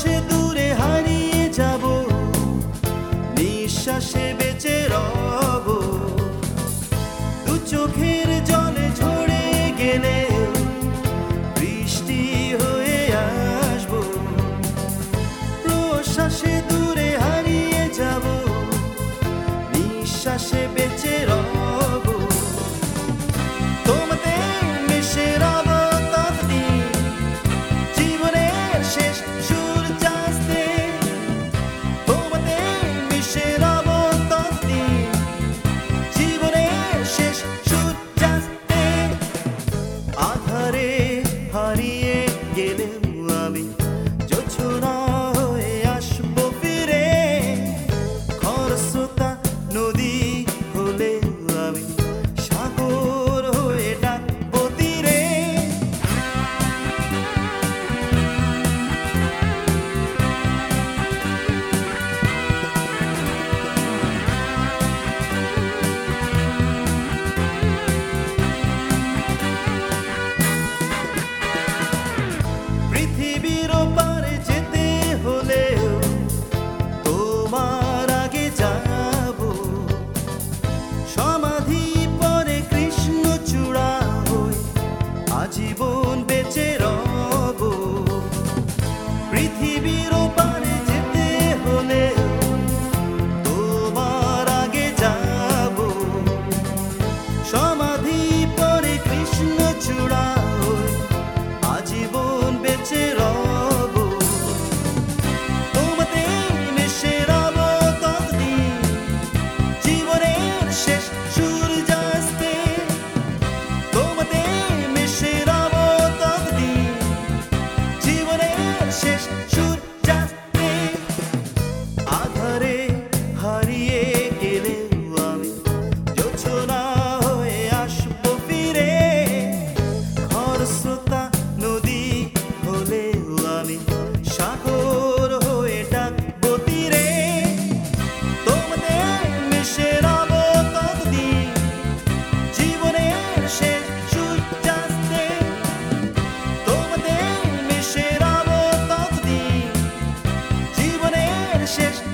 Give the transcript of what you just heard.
আকাশে দূরে হারিয়ে যাব, নিঃশ্বাসে বেঁচে রব। দু চোখের জলে ঝরে গেলে বৃষ্টি হয়ে আসব। প্রশ্বাসে দূরে হারিয়ে যাব, নিঃশ্বাসে বেঁচে রব। তোমাতে মিশে রব ততদিন, জীবনের শেষ সূর্যাস্তে। তোমাতে মিশে রব ততদিন, জীবনের শেষ সূর্যাস্তে। আধারে হারিয়ে গেলেও আমি জোছনা হয়ে আসবো ফিরে। খরস্রোতা নদী হলেও আমি সাগর হয়ে ডাকবো তীরে। পৃথিবীর ওপারে যেতে হলেও তোমার আগে যাব। সমাধি পরে কৃষ্ণচূড়া হয়ে আজীবন বেঁচে রব। পৃথিবীর ওপারে যেতে হলেও তোমার আগে যাব। সমাধি পরে কৃষ্ণচূড়া হয়ে আজীবন বেঁচে রব। তোমাতে মিশে রব ততদিন, জীবনের শেষ সূর্যাস্তে। তোমাতে মিশে রব ততদিন, জীবনের শেষ সূর্যাস্তে। আধারে হারিয়ে গেলেও আমি জোছনা হয়ে আসবো ফিরে। খরস্রোতা নদী হলেও আমি সাগর হয়ে ডাকবো তীরে। তোমাতে মিশে রব ততদিন, জীবনের শেষ সূর্যাস্তে। তোমাতে মিশে রব ততদিন, জীবনের শেষ